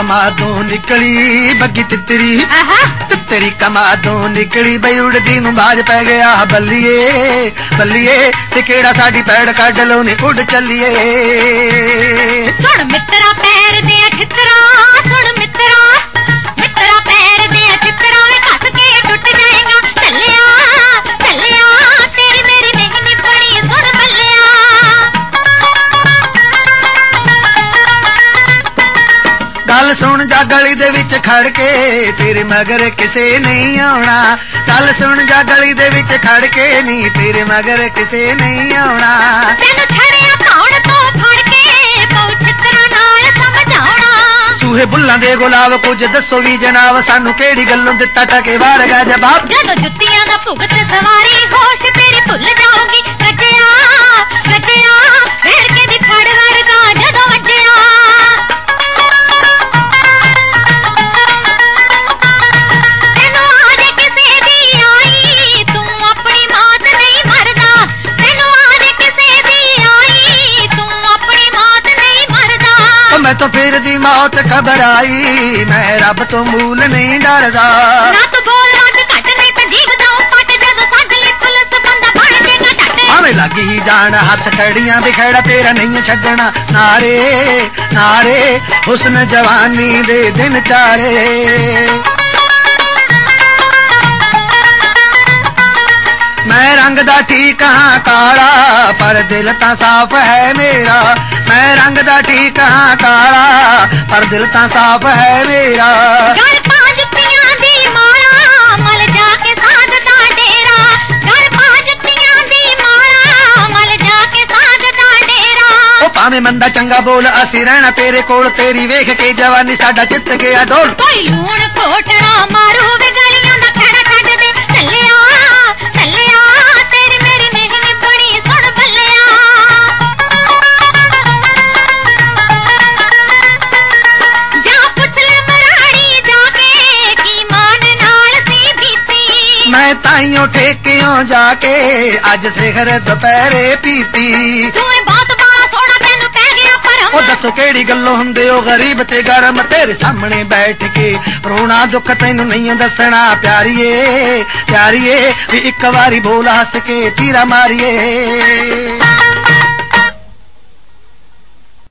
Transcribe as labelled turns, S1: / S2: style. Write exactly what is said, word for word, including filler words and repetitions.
S1: कमादों निकली बग्गी तितरी तितरी कमादों निकली बई उड़दी नूं बाज पै गया बल्लिए बल्लिए ते केड़ा साडी पैड़ कढ लो ने उड़ चलिए।
S2: सुन मित्रा पैर दे ठिकरा सुन मित्रा मित्रा पैर दे ठिकरा कस के टूट जाएगा चलिया चलिया तेरी मेरी नहीं निपड़ी सुन बल्लिया।
S1: गल सुन जा गली दे विच खड़ के तेरे मगर किसे नहीं आउणा गल सुन जा गली दे विच खड़ के नी तेरे मगर किसे नहीं आउणा।
S2: तैनू छड़िया कौन तो फड़ के पौ छितरा नाल समझाउणा।
S1: सूहे बुल्लां दे गुलाब कुछ दसो भी जनाब सानू केड़ी गल्लों दित्ता टके वार गा जवाब।
S2: जदों जुत्तियां दा भुगत सवारी होश तेरी भुल जाओगी रजया रजया फेड़ के दी खड़ वड़गा जदों वजया। तैनू आज किसे दी आई तू अपनी मात नहीं मरदा तैनू आज किसे दी आई तू अपनी मात नहीं मरदा।
S1: ओ मैं तो फिर दी मौत खबर आई मैं रब तो मूल नहीं डरदा।
S2: ना तो बोल हट घट नहीं ते जीव जाऊं पट जदों सगली पुलिस बंदा बन जाएगा टट।
S1: आवे लगी ही जान हथ कड़ियां बिखेड़ा तेरा नहीं छड्डना नारे नारे हुस्न जवानी दे दिन चारे। मैं रंग दा ठीक हाँ काला पर दिल ता साफ है मेरा मैं रंग दा ठीक हाँ काला पर दिल ता साफ है मेरा।
S2: गल पांच जुत्तियां दी माया मल जाके साध दा डेरा गल पांच जुत्तियां दी माया मल जाके साध दा डेरा।
S1: ओ भावें मंदा चंगा बोल असी रहना तेरे कोल तेरी वेख के जवानी साडा चित गया डोल।
S2: कोई लूण कोटड़ा मारू वे गलियां दा खड़ा छड्ड दे चलिया चलिया तेरी मेरी नहीं निपड़ी सुन बल्लिया। जा पुछ ले मराड़ी जाके की मान नाल सी बीती
S1: मैं ताइयों ठेकियों जाके अज सिखर दोपहरे पीती।
S2: तू बहुत बड़ा सोना तैनू पै गया परम।
S1: ओ दसो केड़ी गल्लों हुंदे ओ गरीब ते गरम तेरे सामने बैठ के रोना दुख तैनू नहीं दसना प्यारिए प्यारिए भी एक बारी बोल हस के तीरा मारिए।